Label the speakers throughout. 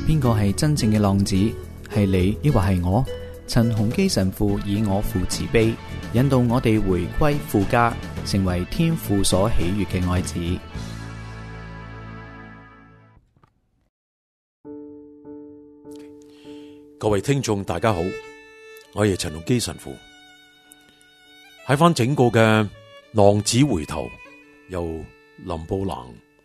Speaker 1: 邊個係真正嘅浪子？係你抑或係我？陳鴻基神父以我父慈悲，引導我哋回歸父家，成為天父所喜悅嘅愛子。
Speaker 2: 各位聽眾大家好，我係陳鴻基神父。喺翻整個嘅浪子回頭，由林布蘭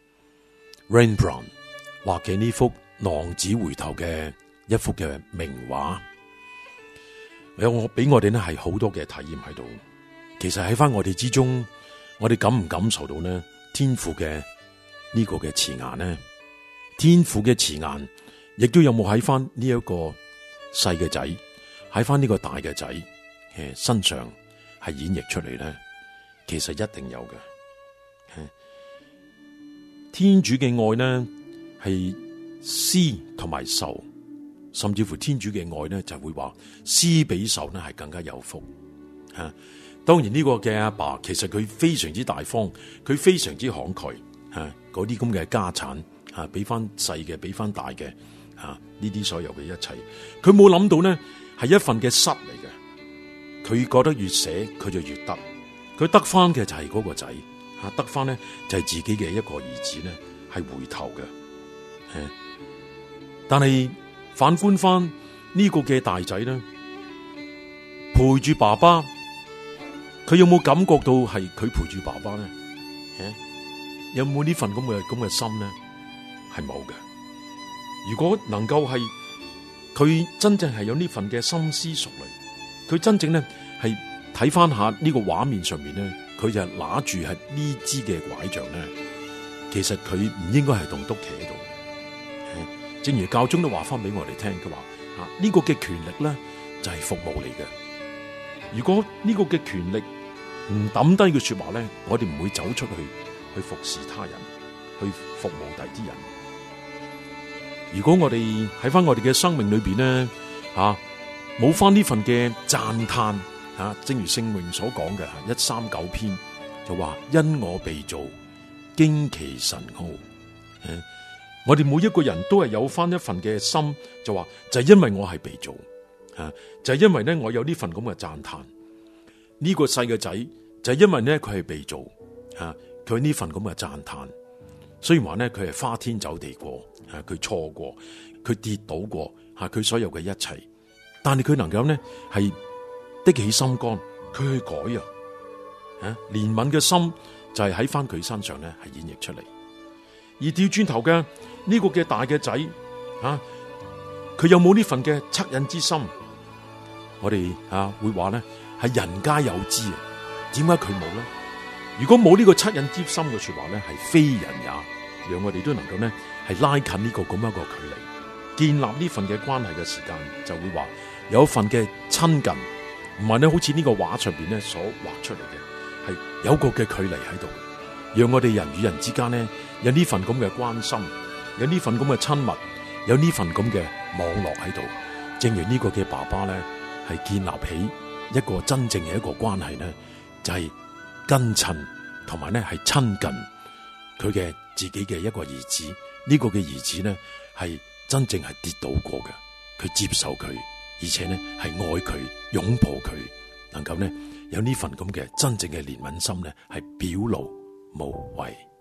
Speaker 2: Rembrandt 畫嘅呢幅浪子回頭嘅一幅嘅名畫，我俾我哋呢係好多嘅體驗喺度。其實喺翻我哋之中，我哋感唔感受到呢天父嘅呢個嘅慈顏呢？天父嘅慈顏亦都有冇喺翻呢一個細嘅仔喺翻呢個大嘅仔嘅身上係演繹出嚟咧？其實一定有嘅。天主嘅愛呢係施同埋受，甚至乎天主嘅愛呢就會話施比受呢係更加有福。當然呢個嘅阿爸其實佢非常之大方，佢非常之慷慨，嗰啲咁嘅家產俾翻細嘅，俾翻大嘅。呢啲所有嘅一切，佢冇諗到呢係一份嘅失嚟嘅。佢覺得越捨佢就越得，佢得翻嘅就係嗰個仔，得翻呢就係自己嘅一個兒子呢係回頭嘅。但係反觀翻呢個嘅大仔呢，陪住爸爸，佢有冇感覺到係佢陪住爸爸呢？有冇呢份咁嘅心呢？係冇嘅。如果能夠係佢真正係有呢份嘅深思熟慮，佢真正咧係睇翻下呢個畫面上面咧，佢就拿住係呢支嘅拐杖咧，其實佢唔應該係棟篤企喺度。正如教宗都話翻俾我哋聽，佢話呢個嘅權力咧就係服務嚟嘅。如果呢個嘅權力唔抌低嘅說話咧，我哋唔會走出去服侍他人，去服務第啲人。如果我哋喺翻我哋嘅生命裏邊咧，冇翻呢份嘅讚嘆，正如聖詠所講嘅139篇就話因我被造，驚奇神奧。我哋每一個人都係有翻一份嘅心，就話就係因為我係被造，就係因為咧我有呢份咁嘅讚嘆。呢個細嘅仔就係因為咧佢係被造，佢呢份咁嘅讚嘆。雖然話咧佢係花天酒地過，佢錯過，佢跌倒過，佢所有嘅一切，但係佢能夠咧係的起心肝，佢去改憐憫嘅心就係喺翻佢身上咧係演繹出嚟。而調轉頭嘅呢個嘅大嘅仔，佢有冇呢份嘅惻隱之心？我哋會話咧係人皆有之啊，點解佢冇咧？如果冇呢個惻隱之心嘅說話咧，係非人也，讓我哋都能夠咧係拉近呢個咁樣一個距離，建立呢份嘅關係嘅時間，就會話有一份嘅親近，唔係咧好似呢個畫上邊咧所畫出嚟嘅，係有個嘅距離喺度，讓我哋人與人之間咧有呢份咁嘅關心，有呢份咁嘅親密，有呢份咁嘅網絡喺度。正如呢個嘅爸爸咧，係建立起一個真正嘅一個關係咧，就係跟親同埋咧係親近佢嘅自己嘅一個兒子。呢個嘅兒子咧係真正係跌倒過嘅，佢接受佢，而且咧係愛佢，擁抱佢，能夠咧有呢份咁嘅真正嘅憐憫心咧係表露無遺。